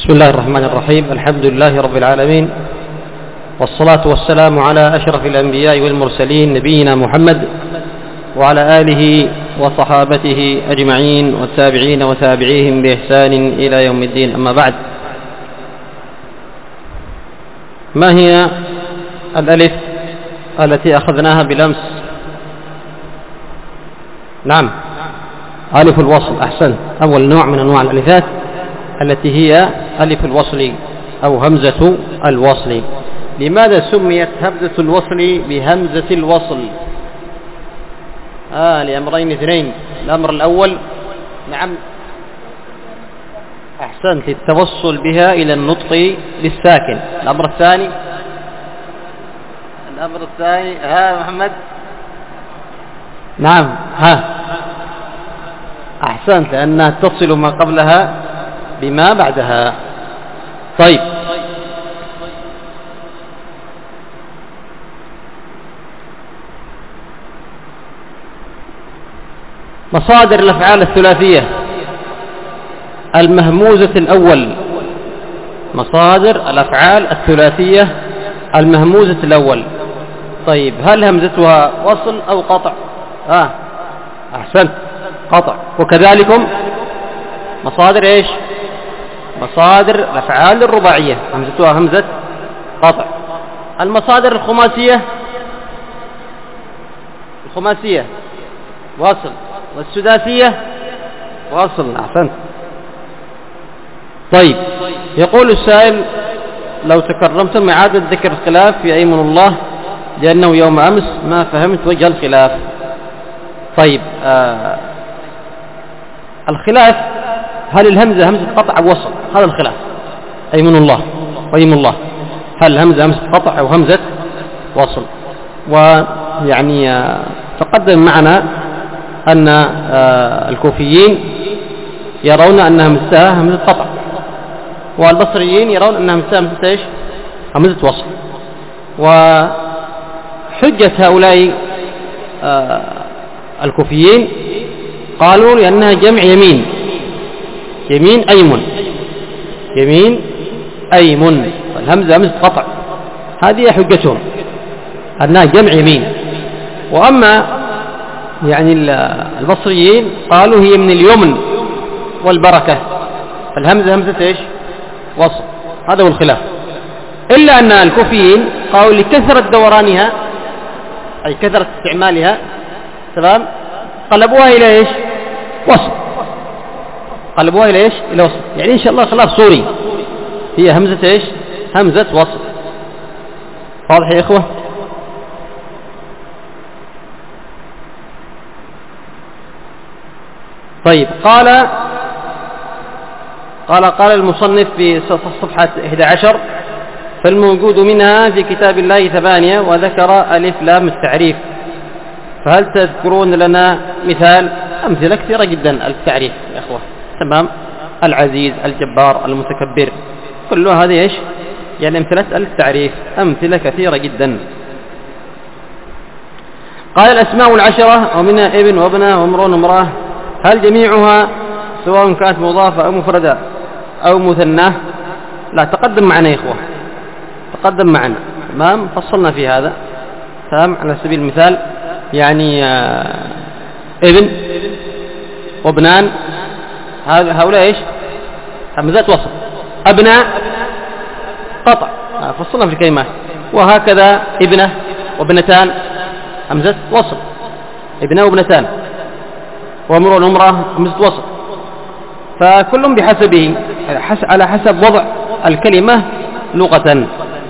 بسم الله الرحمن الرحيم. الحمد لله رب العالمين، والصلاة والسلام على أشرف الأنبياء والمرسلين نبينا محمد وعلى آله وصحابته أجمعين والتابعين وتابعيهم بإحسان إلى يوم الدين. أما بعد، ما هي الألف التي أخذناها بالأمس؟ نعم، ألف الوصل. أحسن، أول نوع من أنواع الألفات التي هي ألف الوصل أو همزة الوصل. لماذا سميت همزة الوصل بهمزة الوصل؟ لأمرين اثنين. الأمر الأول، نعم أحسنت، التوصل بها إلى النطق بالساكن. الأمر الثاني محمد، نعم أحسنت، لأنها تصل ما قبلها بما بعدها. طيب، مصادر الأفعال الثلاثية المهموزة الأول. مصادر الأفعال الثلاثية المهموزة الأول. طيب، هل همزتها وصل أو قطع؟ أحسنت، قطع. وكذلك مصادر إيش؟ مصادر الأفعال الرباعية همزتها همزة قطع. المصادر الخماسية وصل، والسداسية وصل. أحسنت. طيب، يقول السائل: لو تكرمتم إعادة ذكر الخلاف في أيمن الله، لأنه يوم أمس ما فهمت وجه الخلاف. طيب، الخلاف هل الهمزة همزة قطع أو وصل؟ هذا الخلاف. أيمن الله وأيم الله، هل همزة همزة قطع أو همزة وصل؟ ويعني تقدم معنا أن الكوفيين يرون أن همزتها همزة قطع، والبصريين يرون أن همزتها همزة إيش؟ همزة وصل. وحجة هؤلاء الكوفيين قالوا لأنها جمع يمين أيمن، والهمزة همزة قطع. هذه حجتهم أنها جمع يمين. وأما يعني البصريين قالوا هي من اليمن والبركة، فالهمزة همزة إيش؟ وصل. هذا هو الخلاف. إلا أن الكوفيين قالوا لكثرة دورانها، أي كثرة استعمالها، تمام، قلبوها إلى إيش؟ وصل. قلبوها إلى إيش؟ إلى وصل. يعني إن شاء الله خلاف صوري، هي همزة إيش؟ همزة وصل. واضح يا إخوة؟ طيب، قال المصنف في صفحة 11: فالموجود منها في كتاب الله 8، وذكر ألف لام التعريف. فهل تذكرون لنا مثال؟ أمثلة كثيرة جدا التعريف يا إخوة، تمام، العزيز، الجبار، المتكبر، كل هذه إيش؟ يعني أمثلة التعريف، أمثلة كثيرة جدا. قال: الأسماء العشرة ومنها ابن وابنة وامرؤ وامرأة، هل جميعها سواء كانت مضافة أو مفردة أو مثناه؟ لا، تقدم معنا يا إخوة، تقدم معنا، تمام، فصلنا في هذا، تمام. على سبيل المثال يعني ابن وابنان، هؤلاء إيش؟ همزات وصل. أبناء قطع، فصلنا في الكلمات. وهكذا ابنة وابنتان همزة وصل، ابنة وابنتان. وامرؤ وامرأة همزة وصل. فكلهم بحسبه، على حسب وضع الكلمة لغة.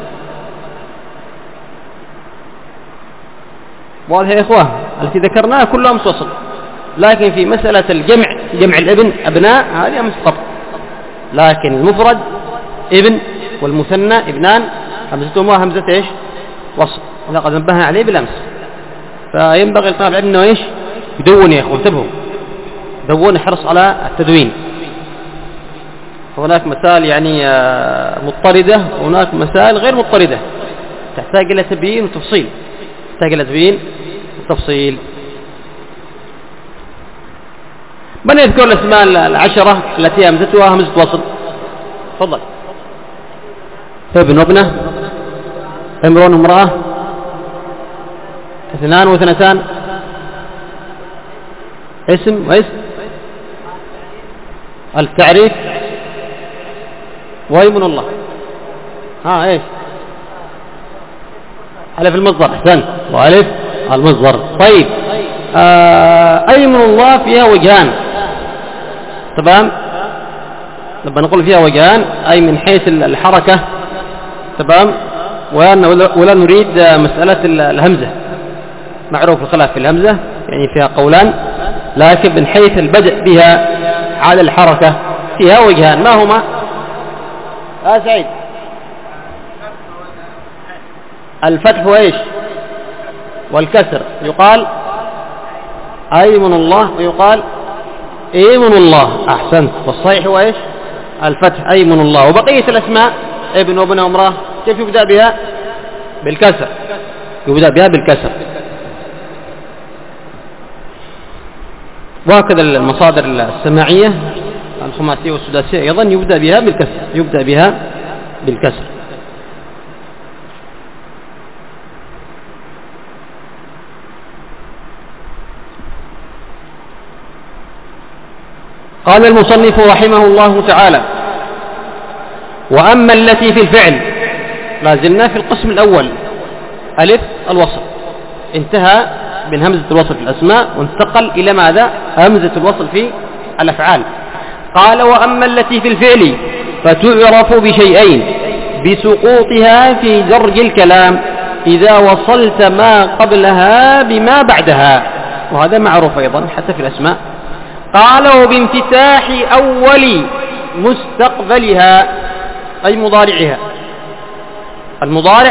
واضح يا إخوة؟ التي ذكرناها كلها همزة وصل، لكن في مسألة الجمع، جمع الابن أبناء، هذه همزة قطع. لكن المفرد ابن والمثنى ابنان همزتهما همزة إيش؟ وصل. ولقد نبهنا عليه بالأمس. فينبغي لطالب العلم إنه إيش؟ يدون يا إخوة، انتبهوا، دون، حرص على التدوين. هناك مسائل يعني مضطردة، وهناك مسائل غير مضطردة، تحتاج إلى تبيين وتفصيل، من يذكر الأسماء العشرة التي همزتها همزة وصل؟ تفضل. ابن وابنة، امرؤ وامرأة، اثنان واثنتان، اسم واسم، التعريف، ويمن الله. ايش؟ ألف المصدر. احسنت، وألف المصدر. طيب، أيمن الله فيها وجهان. تمام، لما نقول فيها وجهان أي من حيث الحركة. تمام، ولا نريد مسألة الهمزة، معروف الخلاف في الهمزة، يعني فيها قولان، لكن من حيث البدء بها على الحركة فيها وجهان. ما هما؟ سعيد. الفتح وإيش؟ والكسر. يقال أيمن الله ويقال إيمن الله. أحسنت، والصحيح هو إيش؟ الفتح، أيمن الله. وبقية الأسماء ابن وابن وامرأة كيف يبدأ بها؟ بالكسر، يبدأ بها بالكسر. وهكذا المصادر السماعية الخماسية والسداسية أيضا يبدأ بها بالكسر، يبدأ بها بالكسر. قال المصنف رحمه الله تعالى: وأما التي في الفعل، لا زلنا في القسم الأول، ألف الوصل، انتهى من همزة الوصل في الأسماء وانتقل إلى ماذا؟ همزة الوصل في الأفعال. قال: وأما التي في الفعل فتعرف بشيئين: بسقوطها في درج الكلام إذا وصلت ما قبلها بما بعدها، وهذا معروف أيضا حتى في الأسماء. قال: وبانفتاح أول مستقبلها أي مضارعها. المضارع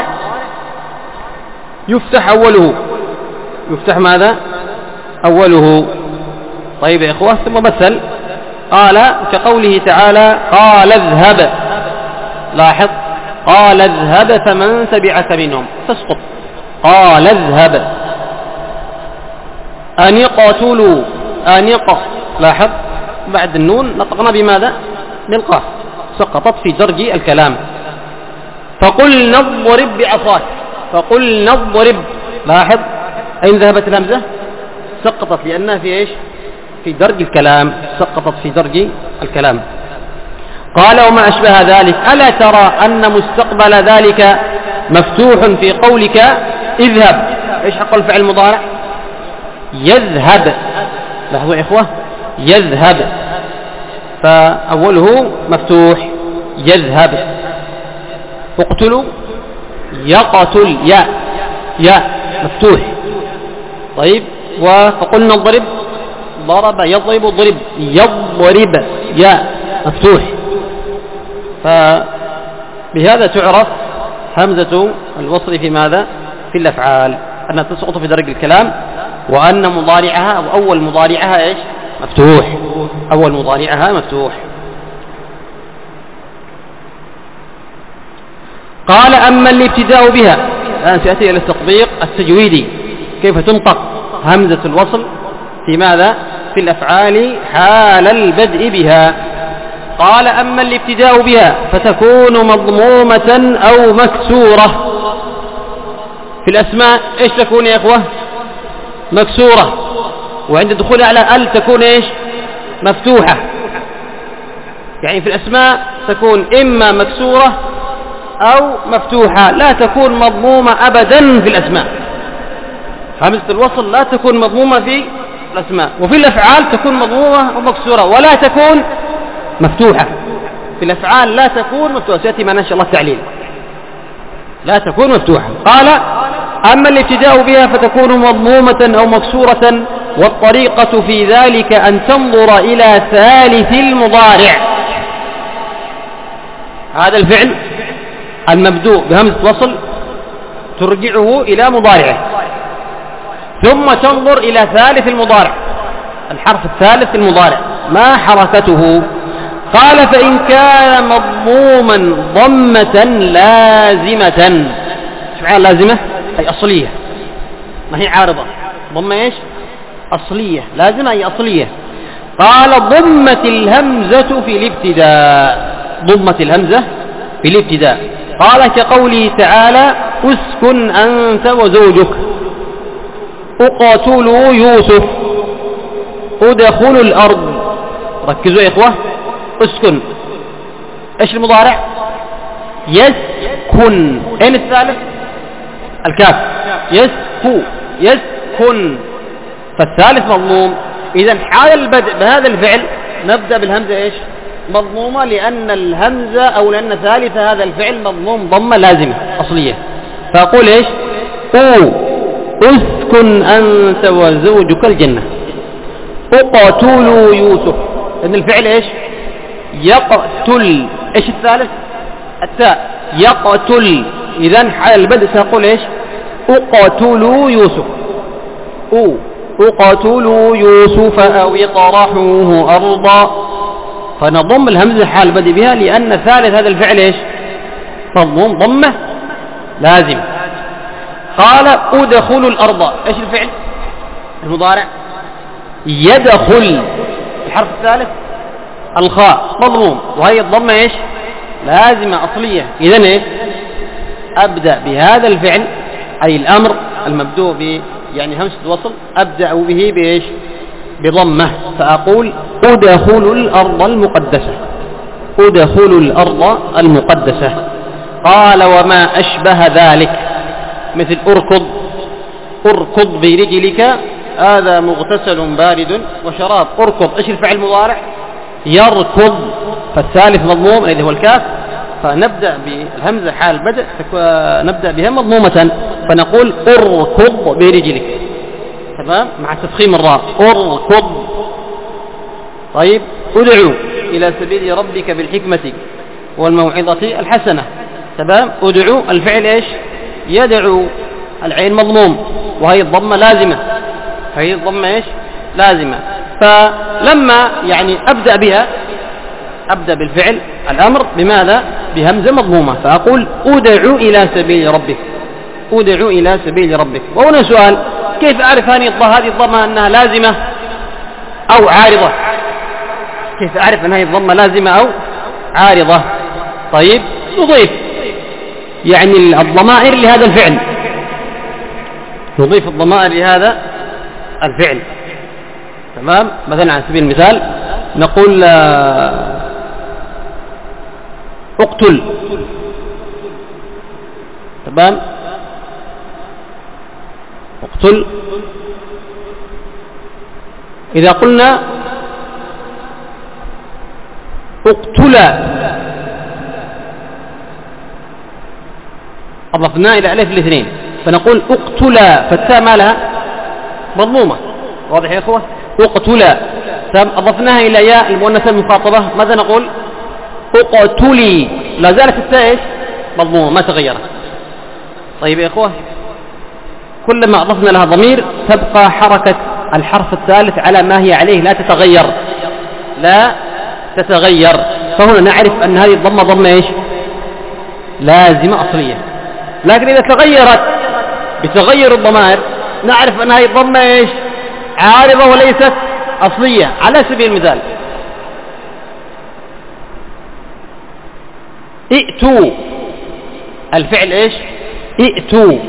يفتح أوله، يفتح ماذا؟ أوله. طيب يا إخوة، ثم مثل قال كقوله تعالى: قال اذهب. لاحظ، قال اذهب فمن تبعك منهم، تسقط. قال اذهب. أن يقتلوا، أن يقف. لاحظ بعد النون نطقنا بماذا؟ بالقاف، سقطت في درج الكلام. فقل نضرب بعصاك، فقل نضرب. لاحظ أين ذهبت الهمزة؟ سقطت لأنها في إيش؟ في درج الكلام، سقطت في درج الكلام. قال: وما أشبه ذلك، ألا ترى أن مستقبل ذلك مفتوح في قولك اذهب. إيش حق الفعل المضارع؟ يذهب. لاحظوا يا إخوة، يذهب، فأوله مفتوح، يذهب. اقتلوا، يقتل، يا مفتوح. طيب، فقلنا اضرب، ضرب يضرب، ضرب يضرب، يا مفتوح. فبهذا تعرف همزة الوصل في ماذا؟ في الأفعال، أنها تسقط في درج الكلام، وأن مضارعها أو أول مضارعها إيش؟ مفتوح، أول مضارعها مفتوح. قال: أما الابتداء بها، الآن سيأتي إلى التطبيق التجويدي، كيف تنطق همزة الوصل في ماذا؟ في الأفعال حال البدء بها. قال: أما الابتداء بها فتكون مضمومة أو مكسورة. في الأسماء إيش تكون يا إخوة؟ مكسورة، وعند الدخول على ال تكون إيش؟ مفتوحة. يعني في الأسماء تكون إما مكسورة أو مفتوحة، لا تكون مضمومة أبدا في الأسماء. همزة الوصل لا تكون مضمومة في الأسماء، وفي الأفعال تكون مضمومة ومكسورة، ولا تكون مفتوحة. في الأفعال لا تكون مفتوحة، سيأتي معنا إن شاء الله التعليل، لا تكون مفتوحة. قال: أما الابتداء بها فتكون مضمومة أو مكسورة، والطريقة في ذلك أن تنظر إلى ثالث المضارع. هذا الفعل المبدوء بهمزة وصل ترجعه إلى مضارعه، ثم تنظر إلى ثالث المضارع، الحرف الثالث المضارع ما حركته. قال: فإن كان مضموما ضمة لازمة. ايش معنى لازمة؟ أي أصلية، ما هي عارضة. ضمة ايش؟ أصلية، لازمة أي أصلية. قال: ضمت الهمزة في الابتداء. ضمة الهمزة في الابتداء. قال كقوله تعالى اسكن أنت وزوجك، اقتلوا يوسف، ادخلوا الأرض. ركزوا يا إخوة، اسكن ايش المضارع؟ يسكن. اين الثالث؟ الكاف. يسكن، فالثالث مضموم. إذن حال البدء بهذا الفعل نبدأ بالهمزة ايش؟ مضمومة، لأن الهمزة أو لأن ثالث هذا الفعل مضموم ضمة لازمة أصلية. فأقول ايش؟ اسكن أنت وزوجك الجنة، اقتلوا يوسف. إن الفعل ايش؟ يقتل. ايش الثالث؟ التاء. يقتل. إذن حال البدء سأقول ايش؟ اقتلوا يوسف، اقتلوا يوسف أو اطرحوه أرضا. فنضم الهمزة حال البدء بها، لأن ثالث هذا الفعل ايش؟ مضموم ضمة لازم. قال ادخلوا الأرض. ايش الفعل؟ المضارع يدخل. الحرف الثالث الخاء مضموم، وهي الضمة ايش؟ لازمة أصلية. إذن ايش؟ أبدأ بهذا الفعل أي الأمر المبدوء ب يعني همزة الوصل، أبدأ به بإيش؟ بضمة. فأقول ادخلوا الأرض المقدسة، ادخلوا الأرض المقدسة. قال وما أشبه ذلك، مثل اركض برجلك، هذا مغتسل بارد وشراب. اركض. ايش الفعل المضارع؟ يركض، فالثالث مضموم الذي هو الكاف، فنبدأ بالهمزة حال البدء نبدأ بها مضمومة، فنقول اركض برجلك، تمام، مع تفخيم الراء. اركض. طيب ادعو إلى سبيل ربك بالحكمة والموعظة الحسنة، تمام. ادعو الفعل ايش؟ يدعو، العين مضموم وهي الضمة لازمة، هي الضمة ايش؟ لازمة. فلما يعني أبدأ بالفعل الأمر بماذا؟ بهمزة مضمومة. فأقول ادعو إلى سبيل ربك، ادعو إلى سبيل ربك. وهنا سؤال، كيف أعرف هذه الضمة أنها لازمة أو عارضة؟ كيف أعرف أن هذه الضمة لازمة أو عارضة؟ طيب نضيف يعني الضمائر لهذا الفعل، نضيف الضمائر لهذا الفعل، تمام. مثلا على سبيل المثال نقول اقتل، تمام، اقتل. إذا قلنا اقتلا أضفنا إلى ألف الاثنين، فنقول اقتلا، فالتاء ما لها؟ مضمومة. واضح يا أخوة؟ اقتلا. أضفناها إلى ياء المؤنثة المخاطبة، ماذا نقول؟ اقتلي. لا زالت التاء ايش؟ مضمومة ما تغيرت. طيب يا أخوة، كلما أضفنا لها ضمير تبقى حركة الحرف الثالث على ما هي عليه، لا تتغير، لا تتغير. فهنا نعرف أن هذه الضمة ضمة ايش؟ لازمة أصلية. لكن إذا تغيرت بتغير الضمائر نعرف أن هذه الضمة ايش؟ عارضة وليست أصلية. على سبيل المثال ائتوا، الفعل ايش؟ ائتوا.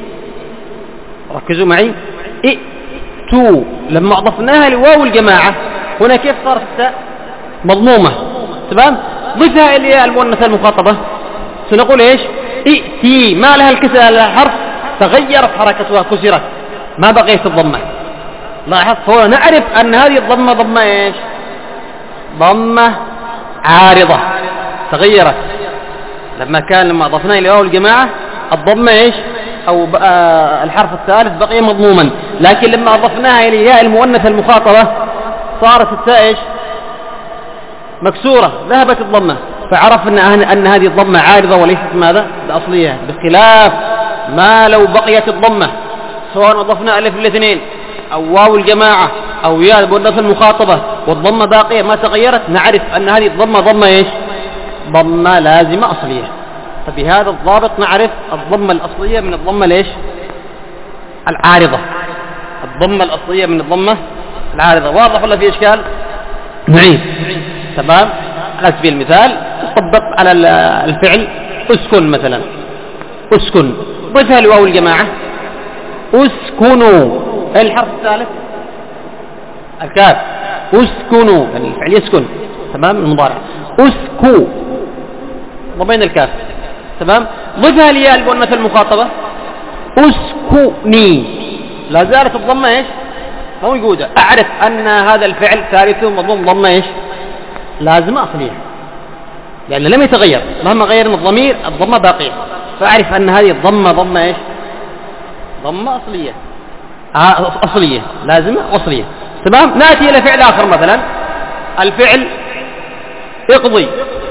ركزوا معي، ائتوا لما أضفناها لواو الجماعة هنا كيف صارت التاء؟ مضمومة، تمام. ضفها إلى المؤنثة المخاطبة سنقول ايش؟ ائتي، ما لها الكسر، لها حرف، تغيرت حركتها، كسرت، ما بقيت الضمة. لاحظ، فهنا نعرف أن هذه الضمة ضمة ايش؟ ضمة عارضة، تغيرت. لما أضفناها إلى واو الجماعة الضمة ايش؟ أو الحرف الثالث بقي مضموما، لكن لما أضفناها إلى ياء المؤنثة المخاطبة صارت التاء ايش؟ مكسورة، ذهبت الضمة. فعرفنا أن هذه الضمة عارضة وليست ماذا؟ بأصلية، بخلاف ما لو بقيت الضمة سواء أضفنا ألف الاثنين أو واو الجماعة أو ياء المؤنثة المخاطبة والضمة باقية ما تغيرت، نعرف أن هذه الضمة ضمة ايش؟ ضمة لازمة أصلية. فبهذا الضابط نعرف الضمة الأصلية من الضمة ليش؟ العارضة. الضمة الأصلية من الضمة العارضة. واضح ولا في إشكال؟ نعيد، تمام. على سبيل المثال تطبق على الفعل اسكن مثلا، اسكن ضفها لواو الجماعة، اسكنوا. الحرف الثالث الكاف، اسكنوا يعني الفعل يسكن، تمام، المضارع اسكو ضمين الكاف، تمام. ضفها لياء المؤنث المخاطبة، اسكني، لا زالت الضمة ايش موجودة. اعرف ان هذا الفعل ثالثه مضموم ضمة ايش لازمة اصلية، لأنه لم يتغير مهما غيرنا الضمير الضمة باقية، فأعرف أن هذه الضمة ضمة إيش ضمة أصلية، أصلية لازمة أصلية، تمام. نأتي إلى فعل آخر مثلا الفعل اقضي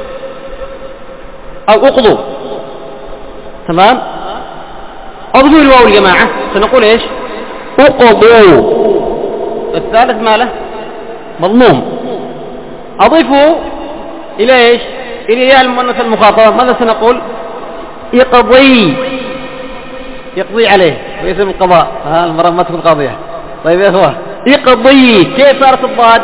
أو اقضوا، تمام. أضفوا الواو الجماعة سنقول إيش اقضوا. الثالث ماله مضموم، أضيفوا إلى إيش إلى ياء المؤنث المخاطبة، ماذا سنقول يقضي، يقضي عليه ويسمى القضاء، المرة ما تكون قاضية. طيب يا أخوة يقضي، كيف صارت الضاد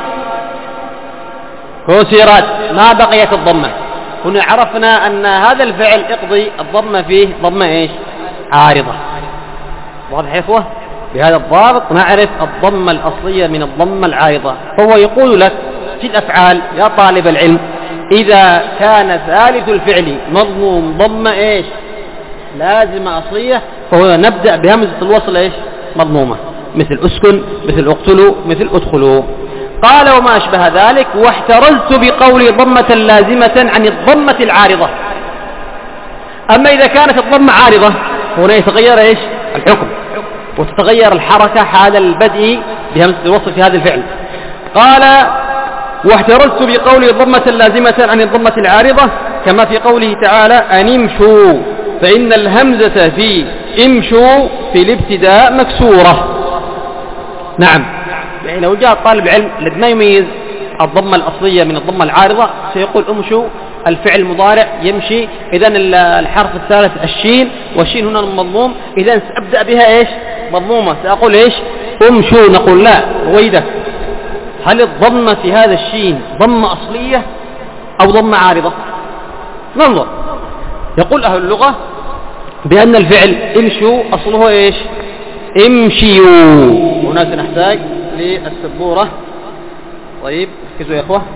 كسرت ما بقيت الضمة. هنا عرفنا أن هذا الفعل اقضي الضمة فيه ضمة إيش عارضة، واضح يا أخوة؟ بهذا الضابط نعرف الضمة الأصلية من الضمة العارضة. فهو يقول لك في الأفعال يا طالب العلم إذا كان ثالث الفعل مضموم ضمة إيش لازمة أصلية، فهو نبدأ بهمزة الوصل إيش مضمومة، مثل أسكن، مثل اقتلوا، مثل ادخلوا. قال وما أشبه ذلك، واحترزت بقولي ضمة لازمة عن الضمة العارضة. أما إذا كانت الضمة عارضة هنا يتغير إيش الحكم وتتغير الحركة حال البدء بهمزة الوصل في هذا الفعل. قال واحترزت بقولي ضمة لازمة عن الضمة العارضة، كما في قوله تعالى أن امشوا، فإن الهمزة في امشوا في الابتداء مكسورة. نعم، يعني لو جاء طالب علم الذي ما يميز الضمة الأصلية من الضمة العارضة سيقول امشوا الفعل مضارع يمشي، إذن الحرف الثالث الشين، والشين هنا مضموم، إذن سأبدأ بها إيش مضمومة، سأقول إيش امشوا. نقول لا، رويدك، هل الضمة في هذا الشين ضمة أصلية أو ضمة عارضة؟ ننظر. يقول أهل اللغة بأن الفعل امشوا أصله إيش امشيوا. هنا سنحتاج للسبورة. طيب ركزوا يا أخوة.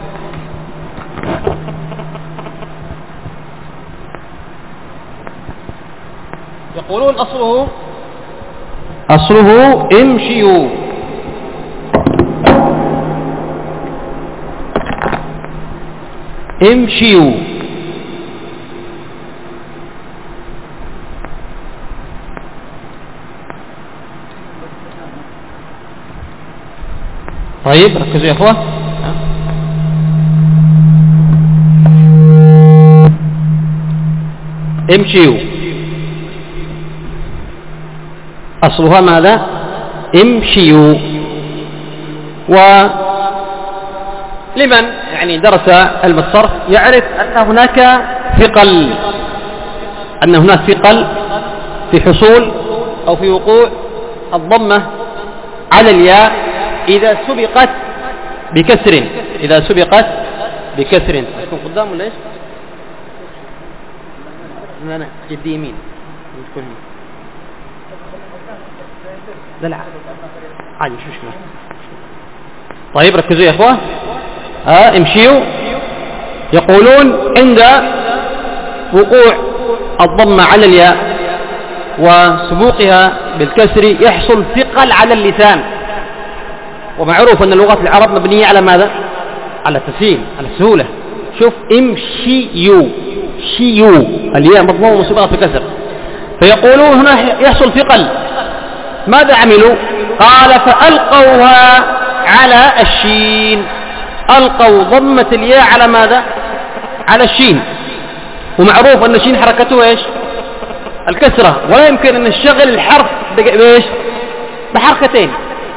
يقولون أصله امشيوا، امشيوا. طيب ركزوا يا اخوة. امشيوا أصلها ماذا امشيوا. ولمن يعني درس علم الصرف يعرف أن هناك ثقل، أن هناك ثقل في حصول أو في وقوع الضمة على الياء إذا سبقت بكسر، إذا سبقت بكسر. تكون قدام ولا إيش؟ لا جدي يمين. لا عادي مش مشكلة. طيب ركزوا يا إخوة. امشيوا. يقولون عند وقوع الضمة على الياء وسبوقها بالكسر يحصل ثقل على اللسان. ومعروف أن لغة العرب مبنية على ماذا؟ على التسهيل، على السهولة. شوف امشيوا، شيوا، الياء مضمومة وسبقت بكسر، فيقولون هنا يحصل ثقل. ماذا عملوا؟ قال فألقوها على الشين، ألقوا ضمة الياء على ماذا؟ على الشين. ومعروف أن الشين حركته إيش؟ الكسرة، ولا يمكن أن نشغل الحرف بإيش؟ بحركتين.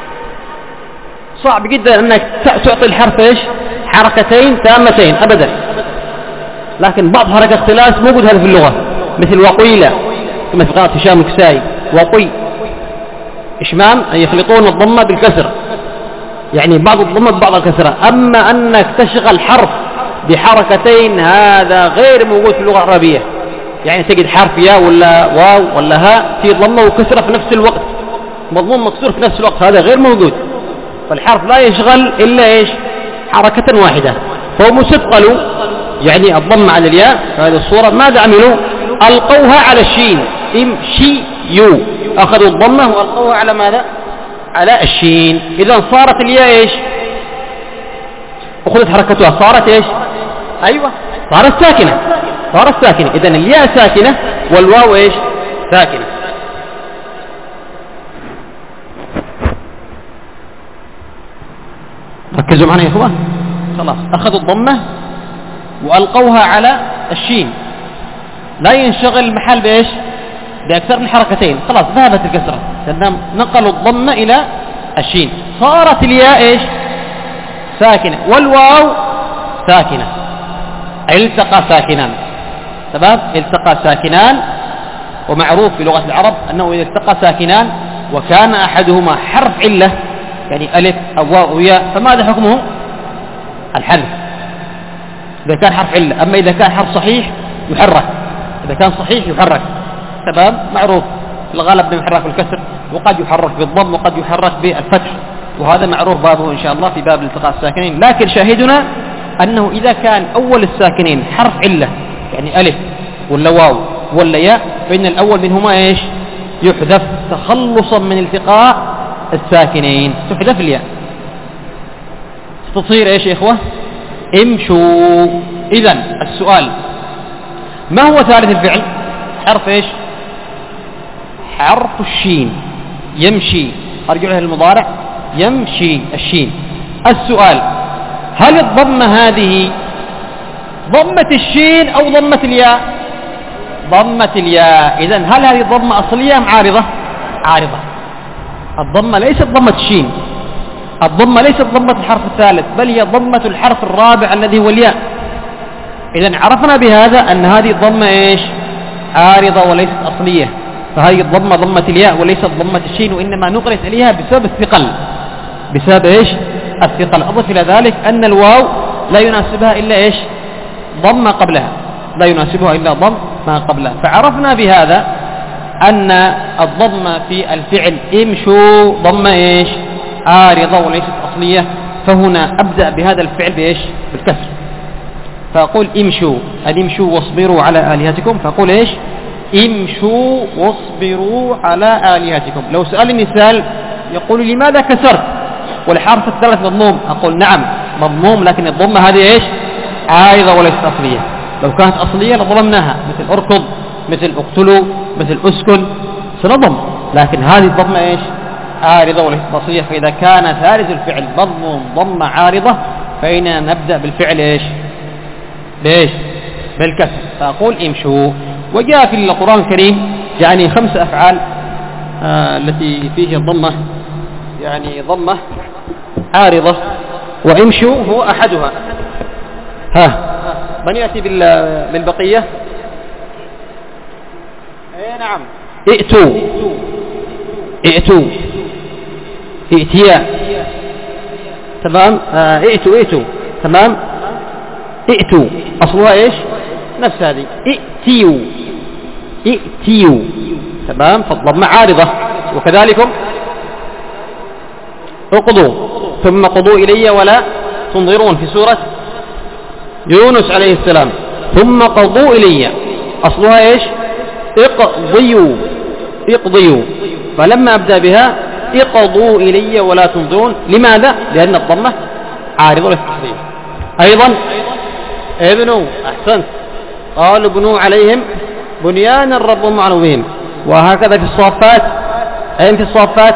صعب جدا أنك تعطي الحرف إيش؟ حركتين تامتين أبدا. لكن بعض حركة اختلاس موجود هذا في اللغة، مثل وقيلة كما في قراءة هشام الكسائي، وقي إشمام أن يخلطون الضمة بالكسر، يعني بعض الضمة ببعض الكسرة. أما أنك تشغل حرف بحركتين هذا غير موجود في اللغة العربية. يعني تجد حرف يا ولا واو ولا ها في ضمة وكسرة في نفس الوقت، مضموم مكسور في نفس الوقت، هذا غير موجود. فالحرف لا يشغل إلا إيش؟ حركة واحدة. فهم استثقلوا يعني الضم على الياء في هذه الصورة. ماذا عملوا؟ ألقوها على الشين، امشي يو، أخذوا الضمة وألقوها على ماذا؟ على الشين. إذا صارت الياء إيش؟ أخذت حركتها صارت إيش؟ أيوة صارت ساكنة، صارت ساكنة. إذن الياء ساكنة والواو إيش؟ ساكنة. ركزوا معنا يا إخوة. خلاص أخذوا الضمة وألقوها على الشين، لا ينشغل المحل بإيش؟ بأكثر من حركتين. خلاص ذهبت الكسرة، نقلوا الضمة إلى الشين، صارت الياء إيش؟ ساكنة والواو ساكنة. التقى ساكنان. تمام؟ التقى ساكنان، ومعروف في لغة العرب أنه إذا التقى ساكنان وكان أحدهما حرف علة يعني ألف أو واو أو ياء فماذا حكمه؟ الحذف إذا كان حرف علة. أما إذا كان حرف صحيح يحرك، إذا كان صحيح يحرك. تمام؟ معروف الغالب يحرك بالكسر، وقد يحرك بالضم، وقد يحرك بالفتح، وهذا معروف بابه إن شاء الله في باب التقاء الساكنين. لكن شاهدنا أنه إذا كان أول الساكنين حرف علة يعني ألف ولا واو ولا ياء فإن الأول منهما إيش؟ يحذف تخلصا من التقاء الساكنين، تحذف الياء، تصير إيش يا إخوة؟ امشوا. إذن السؤال ما هو ثالث الفعل؟ حرف إيش؟ حرف الشين، يمشي. أرجع إلى المضارع، يمشي الشين. السؤال هل الضمة هذه ضمة الشين أو ضمة الياء؟ ضمة الياء. إذن هل هذه ضمة أصلية أم عارضة؟ عارضة. الضمة ليست ضمة الشين، الضمة ليست ضمة الحرف الثالث، بل هي ضمة الحرف الرابع الذي هو الياء. إذن عرفنا بهذا أن هذه الضمة إيش؟ عارضة وليست أصلية. فهذه الضمة ضمة الياء وليست ضمة الشين، وإنما نقلت إليها بسبب الثقل. بسبب إيش؟ الثقل. أضف إلى ذلك أن الواو لا يناسبها إلا إيش؟ ضم قبلها، لا يناسبها إلا ضم ما قبلها. فعرفنا بهذا أن الضمة في الفعل امشوا ضمة إيش؟ عارضة وليست أصلية. فهنا أبدأ بهذا الفعل بإيش؟ بالكسر. فأقول امشوا، أن امشوا واصبروا على آلهتكم. فأقول إيش؟ امشوا واصبروا على آلهتكم. لو سألني سائل يقول لماذا كسرت والحرف الثالث مضموم؟ أقول نعم مضموم، لكن الضمة هذه إيش؟ عارضة وليست أصلية. لو كانت أصلية لضمناها، مثل أركض، مثل اقتلوا، مثل أسكن، سنضم. لكن هذه الضمة إيش؟ عارضة وليست أصلية. فإذا كان ثالث الفعل مضموم ضمة عارضة فإننا نبدأ بالفعل إيش؟ بإيش؟ بالكسر. فأقول امشوا. وجاء في القرآن الكريم يعني 5 أفعال التي فيه الضمة، يعني ضمة عارضة، وامشوا هو أحدها. من يأتي بالبقية؟ اي نعم، ائتوا، ائتوا، ائتيا. تمام. ائتوا، تمام. ائتوا أصلها إيش؟ نفس هذه، ائتيوا، ائتيوا. تمام. فالضمة عارضة. وكذلك اقضوا، ثم قضوا إلي ولا تنظرون في سورة يونس عليه السلام. ثم قضوا إلي أصلها إيش؟ اقضيوا، اقضيوا. فلما أبدأ بها اقضوا إلي ولا تنظرون. لماذا؟ لأن الضمة عارضة للتصريف. أيضا ابنوا، أحسنت، قالوا ابنوا عليهم بنيانا ربهم على بهم. وهكذا في الصافات. أين في الصافات؟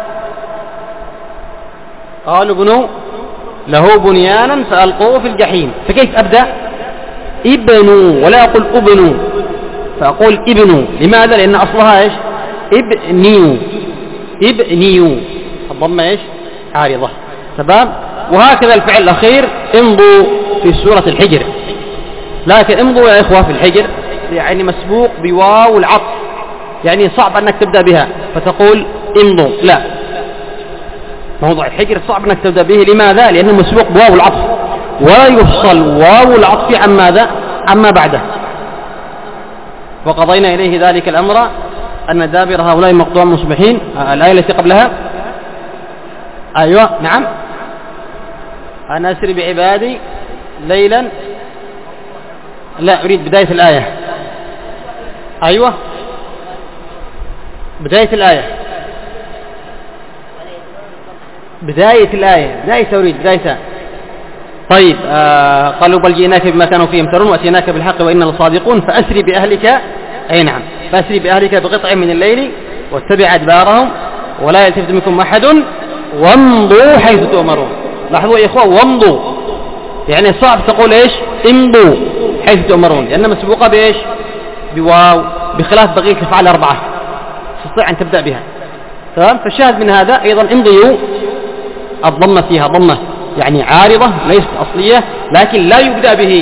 قالوا ابنوا له بنيانا فألقوه في الجحيم. فكيف أبدأ؟ ابنوا، ولا أقول ابنوا، فأقول ابنوا. لماذا؟ لأن أصلها إيش؟ ابنيوا، ابنيوا. الضمة إيش؟ عارضة. تمام. وهكذا الفعل الأخير امضوا في سورة الحجر. لكن امضوا يا إخوة في الحجر يعني مسبوق بواو العطف، يعني صعب أنك تبدأ بها فتقول امضوا، لا، موضوع الحجر صعب أنك تبدأ به. لماذا؟ لأنه مسبوق بواو العطف. ولا يفصل واو العطف عن ماذا؟ عما بعده. وقضينا إليه ذلك الأمر أن دابر هؤلاء مقطوع مصبحين. الآية التي قبلها أيوة نعم، أنا أسري بعبادي ليلا، لا أريد بداية الآية. أيوة بداية الآية، بداية أريد بداية. طيب قالوا بل جئناك بما كانوا فيه يمترون وأتيناك بالحق وإنا لصادقون فأسري بأهلك، أي نعم، فأسري بأهلك بقطع من الليل واتبع أدبارهم ولا يلتفت منكم أحد وامضوا حيث تؤمرون. لاحظوا يا إخوة وامضوا، يعني صعب تقول إيش امضوا حيث تؤمرون لأنها مسبوقة بإيش؟ بواو، بخلاف بقية الأفعال الأربعة تستطيع أن تبدأ بها. تمام. فالشاهد من هذا أيضا امضوا الضمة فيها ضمة يعني عارضة ليست أصلية، لكن لا يبدأ به.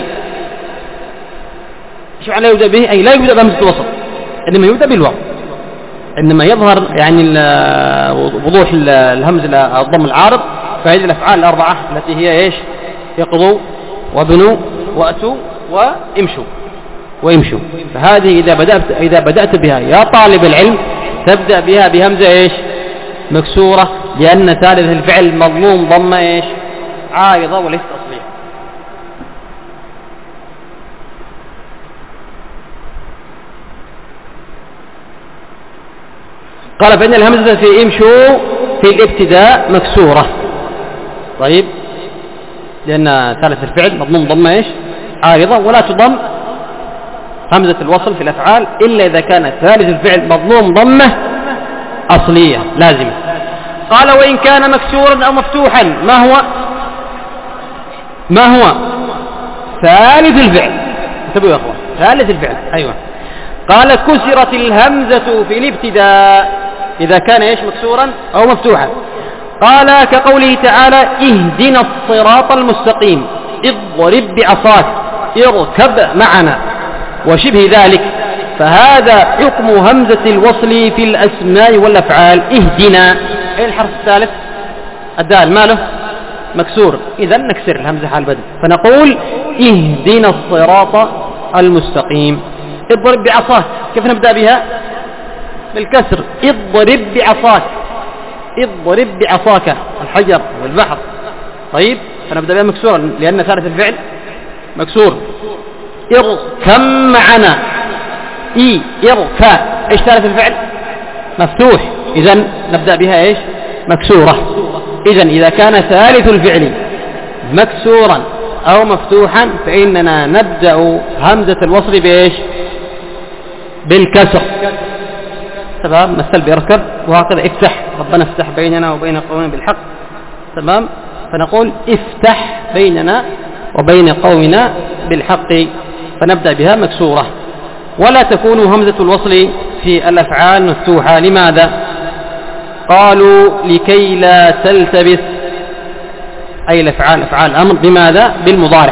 شو معنى لا يبدأ به؟ أي لا يبدأ بهمزة الوصل، إنما يبدأ بالواو، إنما يظهر يعني وضوح الهمزة الضم العارض. فهذه الأفعال الأربعة التي هي إيش؟ يقضوا وبنوا وأتوا ويمشوا. فهذه إذا بدأت بها يا طالب العلم تبدأ بها بهمزة إيش؟ مكسورة، لأن ثالث الفعل مضموم ضمة إيش؟ عارضة وليست أصلية. قال فإن الهمزة في امشوا في الابتداء مكسورة. طيب، لأن ثالث الفعل مضموم ضمة إيش؟ عارضة، ولا تضم همزة الوصل في الأفعال إلا إذا كان ثالث الفعل مضموم ضمة أصلية لازمة. قال وإن كان مكسورا أو مفتوحا، ما هو ثالث الفعل؟ انتبهوا يا أخوان، ثالث الفعل. أيوة. قال كسرت الهمزة في الابتداء إذا كان إيش؟ مكسورا أو مفتوحا. قال كقوله تعالى اهدنا الصراط المستقيم، اضرب بعصاك، اركب معنا، وشبه ذلك. فهذا حكم همزة الوصل في الأسماء والأفعال. اهدنا، ايه الحرف الثالث؟ الدال، ماله؟ مكسور، إذن نكسر الهمزة حال بدء فنقول اهدنا الصراط المستقيم. اضرب بعصاك، كيف نبدأ بها؟ بالكسر، اضرب بعصاك، اضرب بعصاك الحجر والبحر. طيب، فنبدأ بها مكسورا لأن ثالث الفعل مكسور. اركب معنا، اركب، ايش ثالث الفعل؟ مفتوح، إذن نبدأ بها ايش؟ مكسورة. إذن إذا كان ثالث الفعل مكسورا أو مفتوحا فإننا نبدأ همزة الوصل بإيش؟ بالكسر. تمام. مثل بيركب، وهكذا افتح، ربنا افتح بيننا وبين قومنا بالحق. تمام. فنقول افتح بيننا وبين قومنا بالحق، فنبدأ بها مكسورة. ولا تكون همزة الوصل في الأفعال مفتوحة. لماذا؟ قالوا لكي لا تلتبس، أي الأفعال أفعال الأمر. بماذا؟ بالمضارع.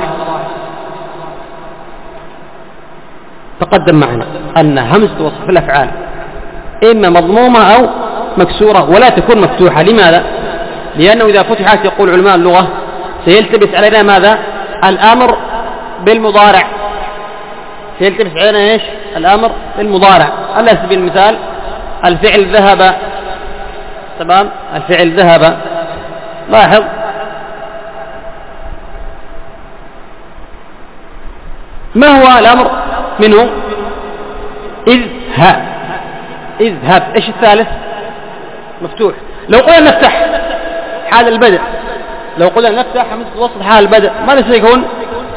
تقدم معنا أن همزة الوصل في الأفعال إما مضمومة أو مكسورة، ولا تكون مفتوحة. لماذا؟ لأنه إذا فتحت يقول علماء اللغة سيلتبس علينا ماذا؟ الأمر بالمضارع، سيلتبس علينا إيش؟ الأمر بالمضارع. على سبيل المثال الفعل ذهب. تمام. الفعل ذهب، لاحظ ما هو الأمر منه؟ اذهب، اذهب. ايش الثالث؟ مفتوح. لو قلنا نفتح حال البدء، لو قلنا نفتح همزة الوصل حال البدء ماذا سيكون؟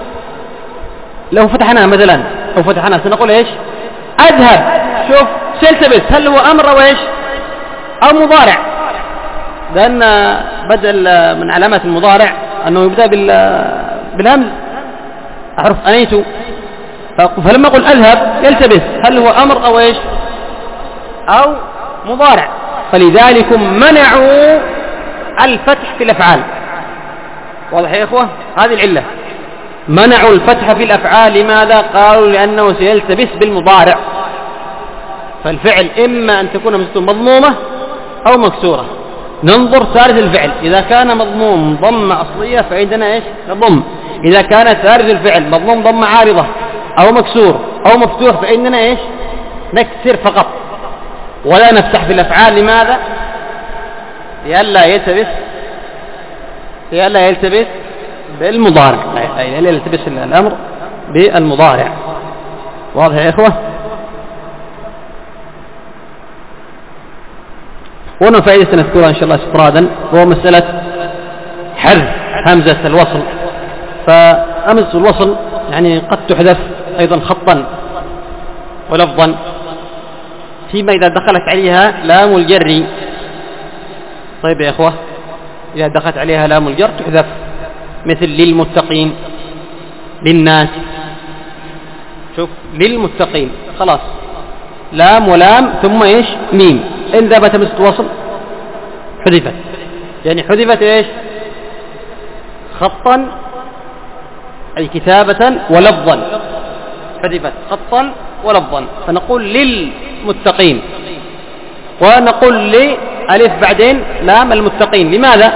لو فتحنا مثلا، لو فتحنا سنقول ايش؟ اذهب. شوف سيلتبس، هل هو امر او ايش؟ او مضارع؟ لان بدل من علامات المضارع انه يبدا بالهمز، احرف انيت. فلما اقول اذهب يلتبس، هل هو امر او ايش؟ او مضارع. فلذلك منعوا الفتح في الافعال. واضح يا اخوه؟ هذه العله، منعوا الفتح في الافعال. لماذا؟ قالوا لانه سيلتبس بالمضارع. فالفعل اما ان تكون همزته مضمومه او مكسوره. ننظر ثالث الفعل، اذا كان مضموم ضمه اصليه فعندنا ايش؟ نضم. إذا كان ثالث الفعل مضموم ضمة عارضة أو مكسور أو مفتوح فإننا إيش؟ نكسر فقط ولا نفتح في الأفعال. لماذا؟ لئلا يلتبس بالمضارع، لئلا يلتبس الأمر بالمضارع. واضح يا إخوة؟ هنا فائدة نذكرها إن شاء الله استطرادا، وهو مسألة حذف همزة الوصل. فهمزة الوصل يعني قد تحذف أيضا خطا ولفظا فيما إذا دخلت عليها لام الجر. طيب يا إخوة، إذا دخلت عليها لام الجر تحذف، مثل للمتقين، للناس. شوف للمتقين خلاص لام ولام ثم إيش؟ ميم. إن ذهبت همزة الوصل حذفت، يعني حذفت إيش؟ خطا أي كتابة ولفظا، حذفت خطا ولفظا. فنقول للمتقين ونقول لألف بعدين لام المتقين. لماذا؟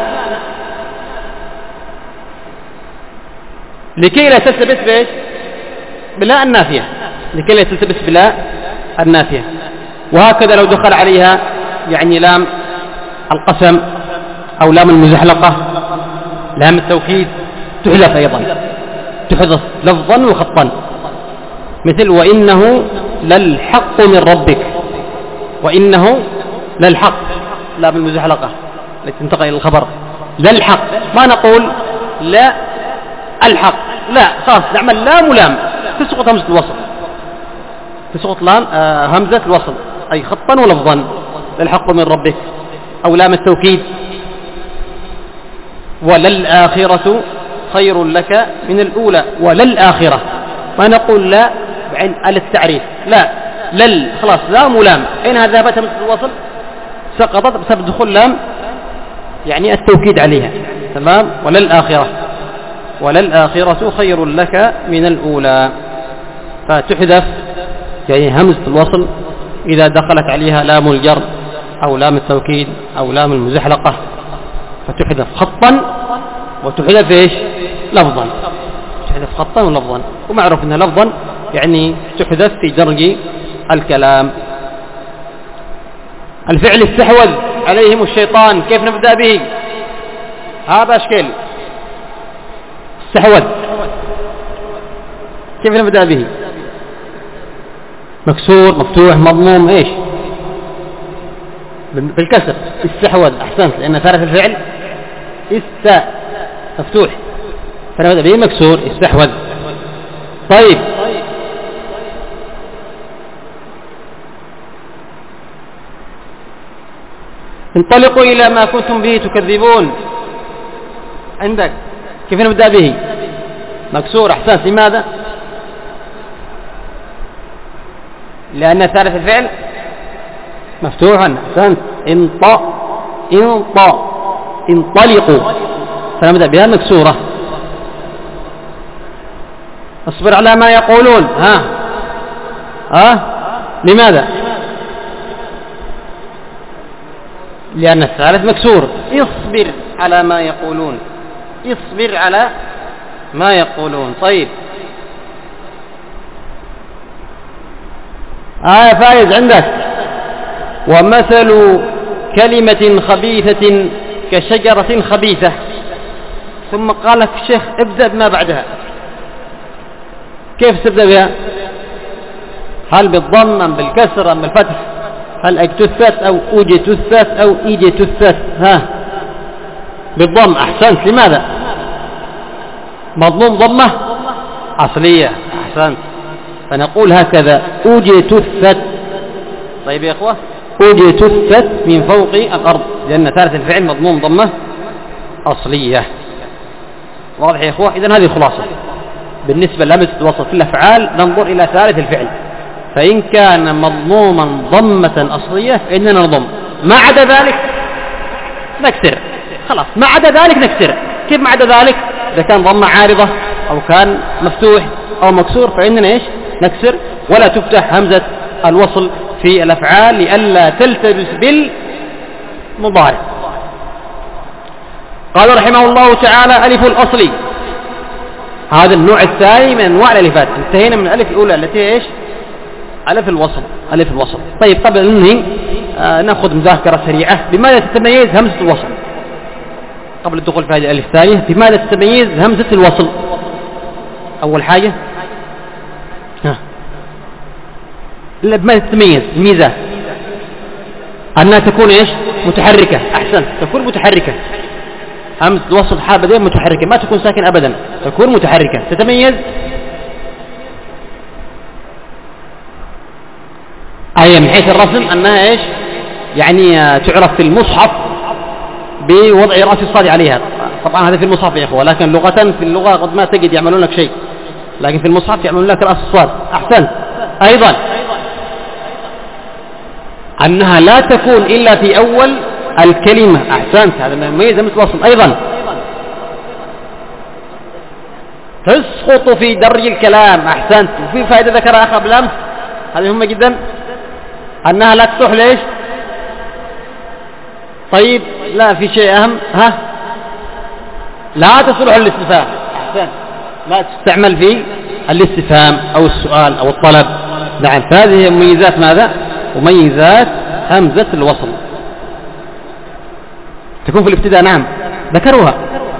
لكي لا تلتبس بإيش؟ بلا النافية، لكي لا تلتبس بلا النافية. وهكذا لو دخل عليها يعني لام القسم أو لام المزحلقة، لام التوكيد تحذف أيضا، تحذف لفظا وخطا، مثل وإنه للحق من ربك. وإنه للحق، لام المزحلقة التي تنتقل إلى الخبر، للحق. ما نقول لا الحق، لا، خلاص نعمل لام ولام، تسقط همزة الوصل، تسقط لام همزة الوصل أي خطا ولفظا، للحق من ربك. أو لام التوكيد وللآخرة خير لك من الأولى، وللآخرة. ما نقول لا بعين التعريف، لا، خلاص لام ولام. إنها ذهبت همزة الوصل سقطت بسبب دخول لام يعني التوكيد عليها، تمام. وللآخرة خير لك من الأولى. فتحذف يعني همزة الوصل إذا دخلت عليها لام الجر أو لام التوكيد أو لام المزحلقة، فتحذف خطا وتحذف إيش؟ لفظا. تحذف خطا ولفظا، ومعروف أنها لفظا يعني تحذف في درج الكلام. الفعل استحوذ عليهم الشيطان، كيف نبدأ به؟ هذا أشكال استحوذ، كيف نبدأ به؟ مكسور، مفتوح، مضموم، إيش؟ بالكسر. استحوذ، أحسنت، لأن ثالث الفعل مفتوح، فنبدأ به مكسور، استحوذ. طيب، انطلقوا إلى ما كنتم به تكذبون. عندك كيف نبدأ به؟ مكسور، أحسنت. لماذا؟ لأن ثالث الفعل مفتوحا، أحسنت. انطلقوا، فنبدأ بها مكسورة. اصبر على ما يقولون. لماذا؟ لأن الثالث مكسور. اصبر على ما يقولون، اصبر على ما يقولون. طيب، فائز عندك. ومثل كلمة خبيثة كشجرة خبيثة. ثم قال لك الشيخ ابدأ بما بعدها. كيف تبدأ بها؟ هل بالضم أم بالكسر أم بالفتح؟ هل اجتثت أو أجتثت أو إجتثت؟ بالضم، أحسنت. لماذا؟ مضموم ضمة أصلية، أحسنت. فنقول هكذا أجتثت. طيب يا إخوة، أجتثت من فوق الأرض، لأن ثالث الفعل مضموم ضمة أصلية. واضح يا إخوة؟ إذن هذه خلاصة بالنسبة لهمزة الوصل في الأفعال. ننظر إلى ثالث الفعل، فإن كان مضموما ضمة أصلية فإننا نضم، ما عدا ذلك نكسر. خلاص، ما عدا ذلك نكسر. كيف ما عدا ذلك؟ إذا كان ضمة عارضة أو كان مفتوح أو مكسور فإننا إيش؟ نكسر، ولا تفتح همزة الوصل في الأفعال لئلا تلتبس بالمضارع. قال رحمه الله تعالى: ألف الأصل هذا النوع الثاني من أنواع الألفات. انتهينا من الألف الأولى التي إيش؟ ألف الوصل. ألف الوصل. طيب قبل أن ننهي نأخذ مذاكرة سريعة. بماذا تتميز همزة الوصل؟ قبل الدخول في هذه الألف الثانية، بماذا تتميز همزة الوصل؟ أول حاجة بماذا تتميز؟ الميزة أنها تكون إيش؟ متحركة. أحسن، تكون متحركة. همزة الوصل حال بدين متحركة، ما تكون ساكن أبدا، تكون متحركة. تتميز أي من حيث الرسم أنها إيش؟ يعني تعرف في المصحف بوضع رأس الصاد عليها. طبعا هذا في المصحف يا إخوة، لكن لغة في اللغة قد ما تجد يعملون لك شيء، لكن في المصحف يعملون لك رأس الصاد. أحسن. أيضا أنها لا تكون إلا في أول الكلمة. أحسنت، هذا ما يميز همزة الوصل. أيضا تسقط في درج الكلام. أحسنت. وفي فائدة ذكرها أخ بالأمس، هذه مهمة جدا، أنها لا تصلح ليش؟ طيب لا، في شيء أهم، لا تصلح للاستفهام. أحسن، لا تستعمل في الاستفهام أو السؤال أو الطلب. نعم، فهذه مميزات ماذا؟ مميزات همزة الوصل. تكون في الابتداء. نعم ذكروها.